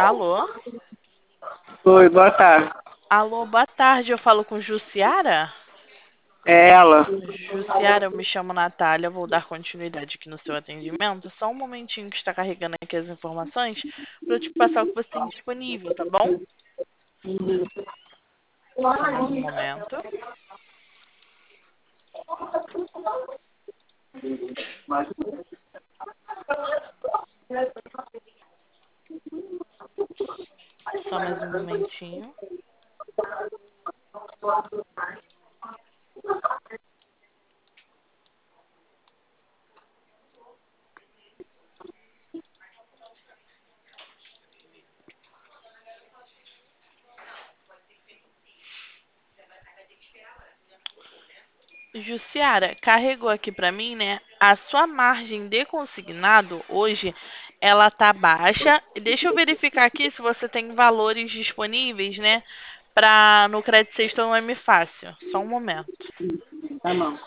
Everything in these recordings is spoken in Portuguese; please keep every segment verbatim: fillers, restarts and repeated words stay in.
Alô? Oi, boa tarde. Alô, boa tarde. Eu falo com Jussiara? É ela. Jussiara, eu me chamo Natália. Vou dar continuidade aqui no seu atendimento. Só um momentinho que está carregando aqui as informações para eu te passar o que você tem disponível, tá bom? Só mais um momento. Só mais um momentinho. Jussiara, carregou aqui para mim, né? A sua margem de consignado hoje, ela tá baixa. Deixa eu verificar aqui se você tem valores disponíveis, né? Para no Crédito Sexto ou no M Fácil. Só um momento. Tá bom.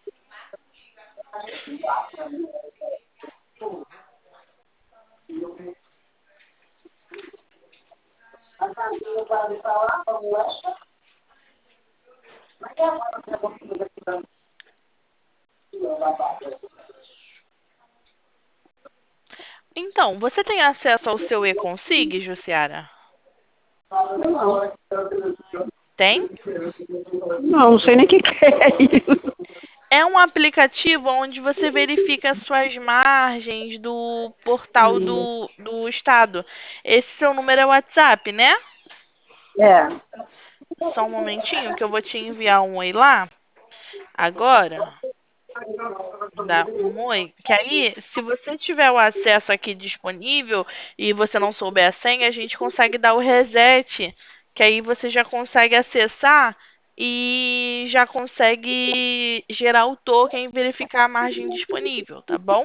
Então, você tem acesso ao seu e-consig, Jussiara? Tem? Não, não sei nem o que, que é isso. É um aplicativo onde você verifica as suas margens do portal do, do estado. Esse seu número é WhatsApp, né? É. Só um momentinho que eu vou te enviar um oi lá. Agora, dá um oi. Que aí, se você tiver o acesso aqui disponível e você não souber a senha, a gente consegue dar o reset. Que aí você já consegue acessar e já consegue gerar o token e verificar a margem disponível, tá bom?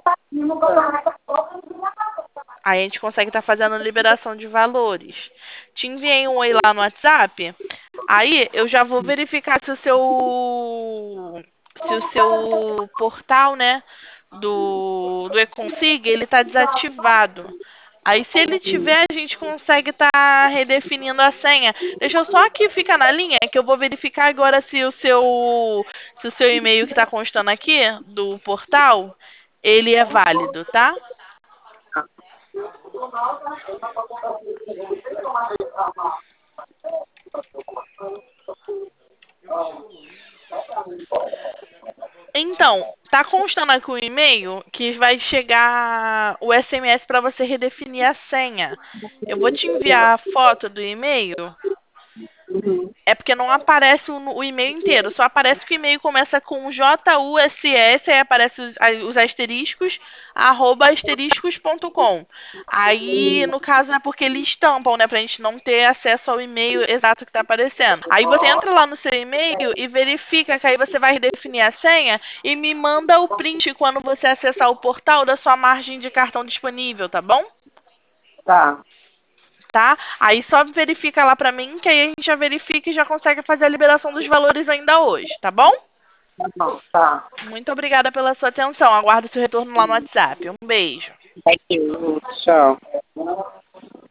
Aí a gente consegue estar fazendo a liberação de valores. Te enviei um oi lá no WhatsApp. Aí eu já vou verificar se o seu se o seu portal, né, do do eConsig, ele está desativado. Aí se ele tiver, a gente consegue estar redefinindo a senha. Deixa eu só aqui ficar na linha, que eu vou verificar agora se o seu se o seu e-mail que está constando aqui do portal, ele é válido, tá? Então, tá constando aqui o e-mail que vai chegar o S M S para você redefinir a senha. Eu vou te enviar a foto do e-mail. É porque não aparece o, o e-mail inteiro, só aparece que o e-mail começa com J U S S, aí aparece os, os asteriscos, arroba asteriscos ponto com. Aí, no caso, é porque eles estampam, né, pra gente não ter acesso ao e-mail exato que tá aparecendo. Aí você entra lá no seu e-mail e verifica que aí você vai definir a senha e me manda o print quando você acessar o portal da sua margem de cartão disponível, tá bom? Tá. Tá? Aí só verifica lá pra mim, que aí a gente já verifica e já consegue fazer a liberação dos valores ainda hoje, tá bom? Tá bom, tá. Muito obrigada pela sua atenção. Aguardo seu retorno lá no WhatsApp. Um beijo. Thank you. Tchau.